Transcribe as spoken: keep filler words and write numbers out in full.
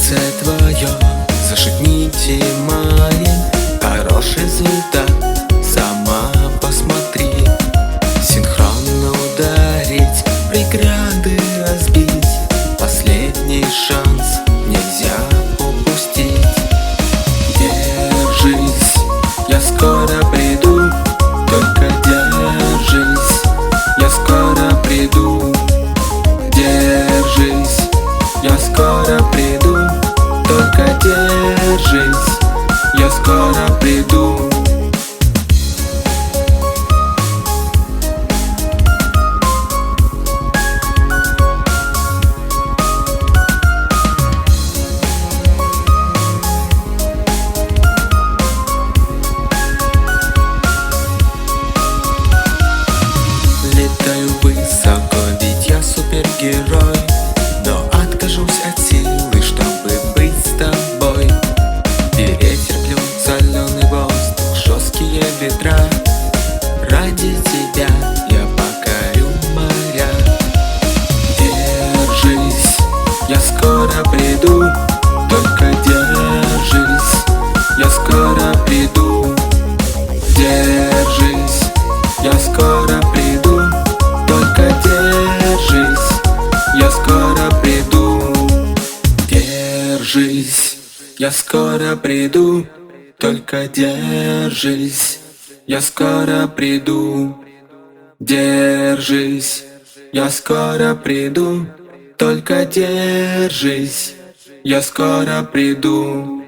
сердце твое зашипните, маленький, хороший результат, сама посмотри. Синхронно ударить, преграды разбить, последний шанс нельзя упустить. Держись, я скоро приду, только держись, я скоро приду. Держись, я скоро приду, только держись, я скоро приду. Летаю высоко, ведь я супергерой, но откажусь от силы, чтобы быть с тобой. Перетерплю соленый воздух, жесткие ветра. Ради тебя я покорю моря. Держись, я скоро приду, только держись, я скоро приду. Держись, я скоро приду, только держись, я скоро приду. Держись, я скоро приду, только держись, я скоро приду. Держись, я скоро приду, только держись, я скоро приду.